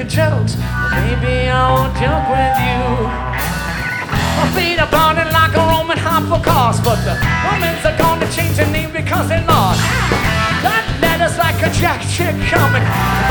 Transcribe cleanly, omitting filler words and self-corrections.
your jokes. Maybe I won't joke with you. My feet are burning like a Roman hypocaust, but the Romans are gonna change their name because they lost. That letter's like a jack chick coming.